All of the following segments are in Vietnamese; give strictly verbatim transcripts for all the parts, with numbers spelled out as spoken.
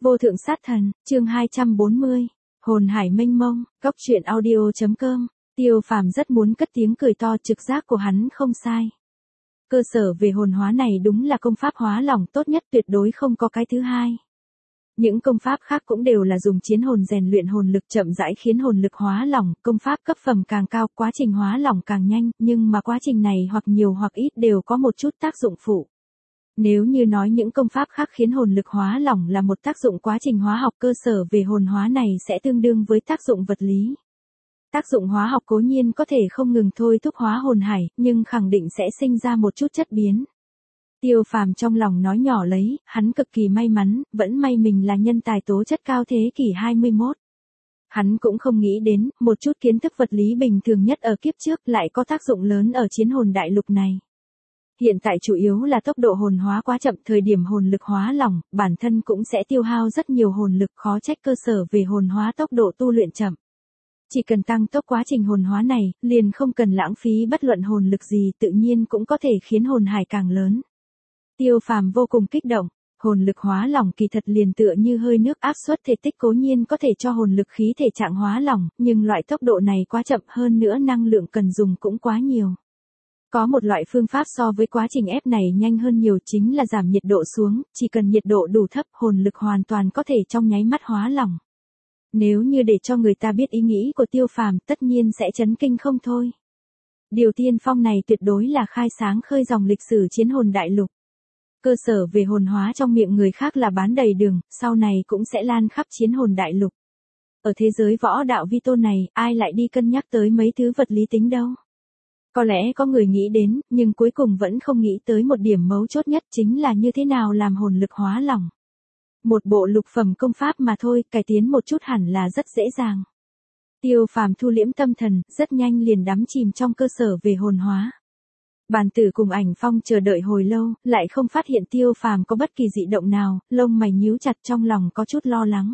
Vô thượng sát thần, chương hai trăm bốn mươi, hồn hải mênh mông, góc truyện audio chấm com. Tiêu Phàm rất muốn cất tiếng cười to, trực giác của hắn không sai. Cơ sở về hồn hóa này đúng là công pháp hóa lỏng tốt nhất, tuyệt đối không có cái thứ hai. Những công pháp khác cũng đều là dùng chiến hồn rèn luyện hồn lực chậm rãi khiến hồn lực hóa lỏng, công pháp cấp phẩm càng cao, quá trình hóa lỏng càng nhanh, nhưng mà quá trình này hoặc nhiều hoặc ít đều có một chút tác dụng phụ. Nếu như nói những công pháp khác khiến hồn lực hóa lỏng là một tác dụng quá trình hóa học, cơ sở về hồn hóa này sẽ tương đương với tác dụng vật lý. Tác dụng hóa học cố nhiên có thể không ngừng thôi thúc hóa hồn hải, nhưng khẳng định sẽ sinh ra một chút chất biến. Tiêu Phàm trong lòng nói nhỏ lấy, hắn cực kỳ may mắn, vẫn may mình là nhân tài tố chất cao thế kỷ hai mươi mốt. Hắn cũng không nghĩ đến, một chút kiến thức vật lý bình thường nhất ở kiếp trước lại có tác dụng lớn ở chiến hồn đại lục này. Hiện tại chủ yếu là tốc độ hồn hóa quá chậm, thời điểm hồn lực hóa lỏng, bản thân cũng sẽ tiêu hao rất nhiều hồn lực, khó trách cơ sở về hồn hóa tốc độ tu luyện chậm. Chỉ cần tăng tốc quá trình hồn hóa này, liền không cần lãng phí bất luận hồn lực gì, tự nhiên cũng có thể khiến hồn hải càng lớn. Tiêu Phàm vô cùng kích động, hồn lực hóa lỏng kỳ thật liền tựa như hơi nước, áp suất thể tích cố nhiên có thể cho hồn lực khí thể trạng hóa lỏng, nhưng loại tốc độ này quá chậm, hơn nữa năng lượng cần dùng cũng quá nhiều. Có một loại phương pháp so với quá trình ép này nhanh hơn nhiều, chính là giảm nhiệt độ xuống, chỉ cần nhiệt độ đủ thấp, hồn lực hoàn toàn có thể trong nháy mắt hóa lỏng. Nếu như để cho người ta biết ý nghĩ của Tiêu Phàm, tất nhiên sẽ chấn kinh không thôi. Điều tiên phong này tuyệt đối là khai sáng khơi dòng lịch sử chiến hồn đại lục. Cơ sở về hồn hóa trong miệng người khác là bán đầy đường, sau này cũng sẽ lan khắp chiến hồn đại lục. Ở thế giới võ đạo vi tôn này, ai lại đi cân nhắc tới mấy thứ vật lý tính đâu. Có lẽ có người nghĩ đến, nhưng cuối cùng vẫn không nghĩ tới một điểm mấu chốt nhất, chính là như thế nào làm hồn lực hóa lỏng. Một bộ lục phẩm công pháp mà thôi, cải tiến một chút hẳn là rất dễ dàng. Tiêu Phàm thu liễm tâm thần, rất nhanh liền đắm chìm trong cơ sở về hồn hóa. Bàn Tử cùng Ảnh Phong chờ đợi hồi lâu, lại không phát hiện Tiêu Phàm có bất kỳ dị động nào, lông mày nhíu chặt, trong lòng có chút lo lắng.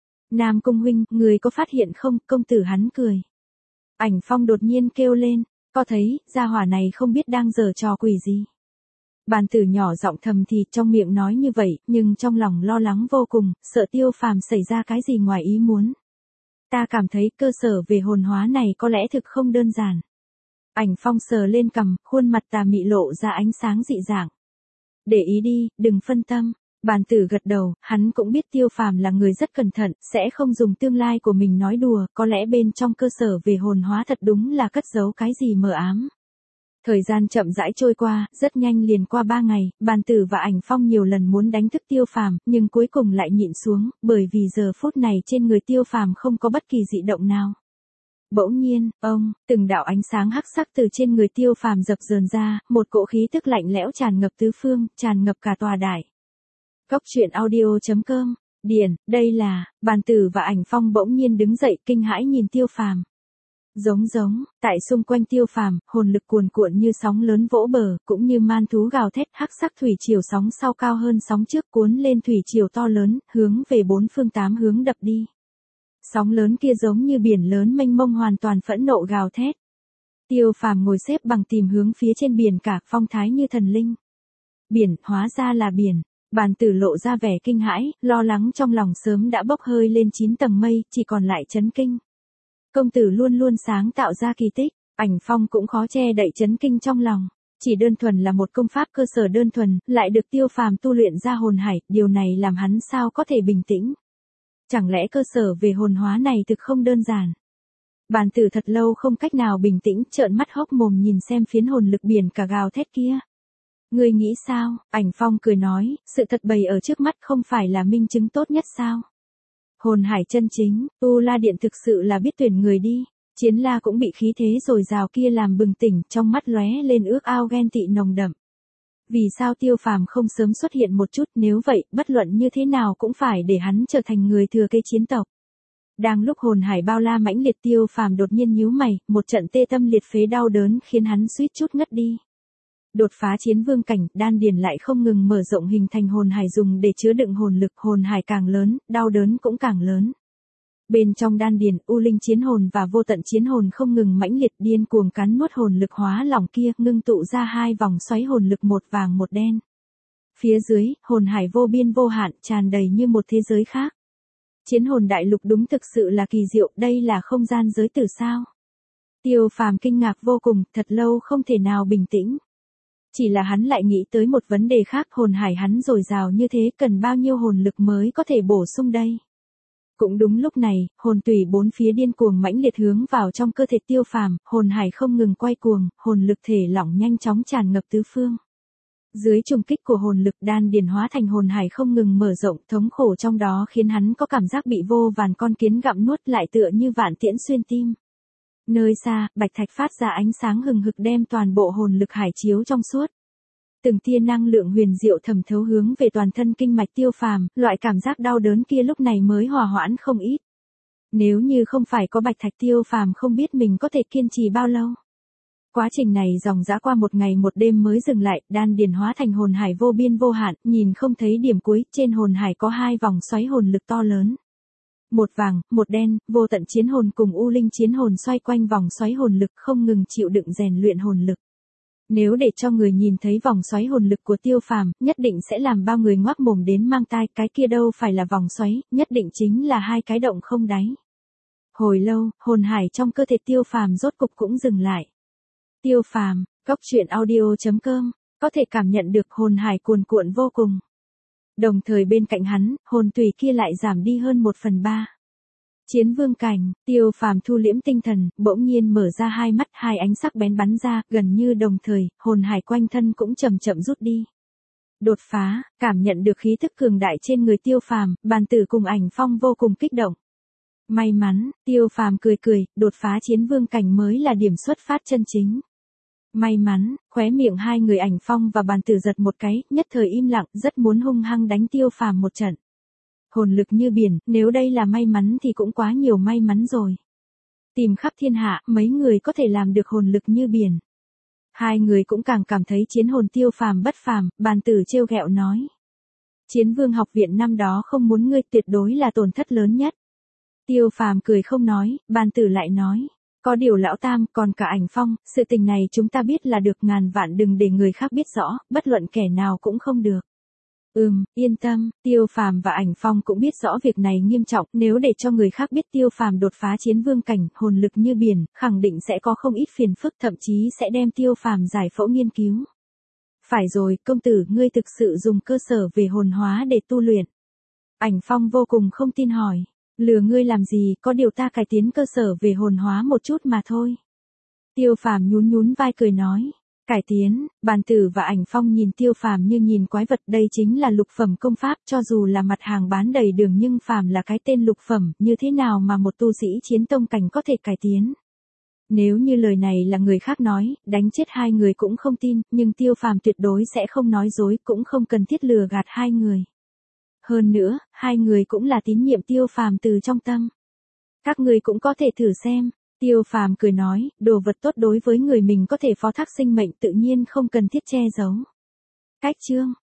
Nam Cung huynh, người có phát hiện không? Công tử hắn cười. Ảnh Phong đột nhiên kêu lên, có thấy, gia hỏa này không biết đang giở trò quỷ gì. Bàn Tử nhỏ giọng thầm thì, trong miệng nói như vậy, nhưng trong lòng lo lắng vô cùng, sợ Tiêu Phàm xảy ra cái gì ngoài ý muốn. Ta cảm thấy cơ sở về hồn hóa này có lẽ thực không đơn giản. Ảnh Phong sờ lên cằm, khuôn mặt tà mị lộ ra ánh sáng dị dạng. Để ý đi, đừng phân tâm. Bàn Tử gật đầu, hắn cũng biết Tiêu Phàm là người rất cẩn thận, sẽ không dùng tương lai của mình nói đùa, có lẽ bên trong cơ sở về hồn hóa thật đúng là cất giấu cái gì mờ ám. Thời gian chậm rãi trôi qua, rất nhanh liền qua ba ngày, Bàn Tử và Ảnh Phong nhiều lần muốn đánh thức Tiêu Phàm, nhưng cuối cùng lại nhịn xuống, bởi vì giờ phút này trên người Tiêu Phàm không có bất kỳ dị động nào. Bỗng nhiên, ông, từng đạo ánh sáng hắc sắc từ trên người Tiêu Phàm dập dờn ra, một cỗ khí tức lạnh lẽo tràn ngập tứ phương, tràn ngập cả tòa đài. Góc truyện audio chấm com, điển, đây là, Bàn Tử và Ảnh Phong bỗng nhiên đứng dậy, kinh hãi nhìn Tiêu Phàm. Giống giống, tại xung quanh Tiêu Phàm, hồn lực cuồn cuộn như sóng lớn vỗ bờ, cũng như man thú gào thét, hắc sắc thủy triều sóng sau cao hơn sóng trước cuốn lên thủy triều to lớn, hướng về bốn phương tám hướng đập đi. Sóng lớn kia giống như biển lớn mênh mông hoàn toàn phẫn nộ gào thét. Tiêu Phàm ngồi xếp bằng tìm hướng phía trên biển cả, phong thái như thần linh. Biển, hóa ra là biển. Bàn Tử lộ ra vẻ kinh hãi, lo lắng trong lòng sớm đã bốc hơi lên chín tầng mây, chỉ còn lại chấn kinh. Công tử luôn luôn sáng tạo ra kỳ tích, Ảnh Phong cũng khó che đậy chấn kinh trong lòng. Chỉ đơn thuần là một công pháp cơ sở đơn thuần, lại được Tiêu Phàm tu luyện ra hồn hải, điều này làm hắn sao có thể bình tĩnh. Chẳng lẽ cơ sở về hồn hóa này thực không đơn giản. Bàn Tử thật lâu không cách nào bình tĩnh, trợn mắt hốc mồm nhìn xem phiến hồn lực biển cả gào thét kia. Ngươi nghĩ sao? Ảnh Phong cười nói, sự thật bày ở trước mắt không phải là minh chứng tốt nhất sao? Hồn hải chân chính, U La Điện thực sự là biết tuyển người đi. Chiến La cũng bị khí thế dồi dào kia làm bừng tỉnh, trong mắt lóe lên ước ao ghen tị nồng đậm. Vì sao Tiêu Phàm không sớm xuất hiện một chút, nếu vậy, bất luận như thế nào cũng phải để hắn trở thành người thừa kế chiến tộc. Đang lúc hồn hải bao la mãnh liệt, Tiêu Phàm đột nhiên nhíu mày, một trận tê tâm liệt phế đau đớn khiến hắn suýt chút ngất đi. Đột phá chiến vương cảnh, đan điền lại không ngừng mở rộng hình thành hồn hải dùng để chứa đựng hồn lực, hồn hải càng lớn, đau đớn cũng càng lớn. Bên trong đan điền, U Linh chiến hồn và Vô Tận chiến hồn không ngừng mãnh liệt điên cuồng cắn nuốt hồn lực hóa lỏng kia, ngưng tụ ra hai vòng xoáy hồn lực một vàng một đen. Phía dưới, hồn hải vô biên vô hạn, tràn đầy như một thế giới khác. Chiến hồn đại lục đúng thực sự là kỳ diệu, đây là không gian giới tử sao? Tiêu Phàm kinh ngạc vô cùng, thật lâu không thể nào bình tĩnh. Chỉ là hắn lại nghĩ tới một vấn đề khác, hồn hải hắn dồi dào như thế, cần bao nhiêu hồn lực mới có thể bổ sung đây? Cũng đúng lúc này, hồn tủy bốn phía điên cuồng mãnh liệt hướng vào trong cơ thể Tiêu Phàm, hồn hải không ngừng quay cuồng, hồn lực thể lỏng nhanh chóng tràn ngập tứ phương. Dưới trùng kích của hồn lực, đan điền hóa thành hồn hải không ngừng mở rộng, thống khổ trong đó khiến hắn có cảm giác bị vô vàn con kiến gặm nuốt lại tựa như vạn tiễn xuyên tim. Nơi xa, bạch thạch phát ra ánh sáng hừng hực đem toàn bộ hồn lực hải chiếu trong suốt. Từng tia năng lượng huyền diệu thẩm thấu hướng về toàn thân kinh mạch Tiêu Phàm, loại cảm giác đau đớn kia lúc này mới hòa hoãn không ít. Nếu như không phải có bạch thạch, Tiêu Phàm không biết mình có thể kiên trì bao lâu. Quá trình này dòng dã qua một ngày một đêm mới dừng lại, đan điền hóa thành hồn hải vô biên vô hạn, nhìn không thấy điểm cuối, trên hồn hải có hai vòng xoáy hồn lực to lớn. Một vàng, một đen, vô tận chiến hồn cùng u linh chiến hồn xoay quanh vòng xoáy hồn lực không ngừng chịu đựng rèn luyện hồn lực. Nếu để cho người nhìn thấy vòng xoáy hồn lực của Tiêu Phàm, nhất định sẽ làm bao người ngoác mồm đến mang tai, cái kia đâu phải là vòng xoáy, nhất định chính là hai cái động không đáy. Hồi lâu, hồn hải trong cơ thể Tiêu Phàm rốt cục cũng dừng lại. Tiêu Phàm, Cốc Truyện Audio chấm com, có thể cảm nhận được hồn hải cuồn cuộn vô cùng. Đồng thời bên cạnh hắn, hồn tùy kia lại giảm đi hơn một phần ba. Chiến vương cảnh, Tiêu Phàm thu liễm tinh thần, bỗng nhiên mở ra hai mắt, hai ánh sắc bén bắn ra, gần như đồng thời, hồn hải quanh thân cũng chậm chậm rút đi. Đột phá, cảm nhận được khí thức cường đại trên người Tiêu Phàm, Bàn Tử cùng Ảnh Phong vô cùng kích động. May mắn, Tiêu Phàm cười cười, đột phá chiến vương cảnh mới là điểm xuất phát chân chính. May mắn, khóe miệng hai người Ảnh Phong và Bàn Tử giật một cái, nhất thời im lặng, rất muốn hung hăng đánh Tiêu Phàm một trận. Hồn lực như biển, nếu đây là may mắn thì cũng quá nhiều may mắn rồi. Tìm khắp thiên hạ, mấy người có thể làm được hồn lực như biển. Hai người cũng càng cảm thấy chiến hồn Tiêu Phàm bất phàm, Bàn Tử trêu ghẹo nói. Chiến vương học viện năm đó không muốn ngươi, tuyệt đối là tổn thất lớn nhất. Tiêu Phàm cười không nói, Bàn Tử lại nói. Có điều lão tam, còn cả Ảnh Phong, sự tình này chúng ta biết là được, ngàn vạn đừng để người khác biết rõ, bất luận kẻ nào cũng không được. Ừm, yên tâm, Tiêu Phàm và Ảnh Phong cũng biết rõ việc này nghiêm trọng, nếu để cho người khác biết Tiêu Phàm đột phá chiến vương cảnh, hồn lực như biển, khẳng định sẽ có không ít phiền phức, thậm chí sẽ đem Tiêu Phàm giải phẫu nghiên cứu. Phải rồi, công tử, ngươi thực sự dùng cơ sở về hồn hóa để tu luyện. Ảnh Phong vô cùng không tin hỏi. Lừa ngươi làm gì, có điều ta cải tiến cơ sở về hồn hóa một chút mà thôi. Tiêu Phàm nhún nhún vai cười nói. Cải tiến, Bàn Tử và Ảnh Phong nhìn Tiêu Phàm như nhìn quái vật, đây chính là lục phẩm công pháp, cho dù là mặt hàng bán đầy đường nhưng phàm là cái tên lục phẩm, như thế nào mà một tu sĩ chiến tông cảnh có thể cải tiến. Nếu như lời này là người khác nói, đánh chết hai người cũng không tin, nhưng Tiêu Phàm tuyệt đối sẽ không nói dối, cũng không cần thiết lừa gạt hai người. Hơn nữa, hai người cũng là tín nhiệm Tiêu Phàm từ trong tâm. Các người cũng có thể thử xem. Tiêu Phàm cười nói, đồ vật tốt đối với người mình có thể phó thác sinh mệnh, tự nhiên không cần thiết che giấu. Cách chương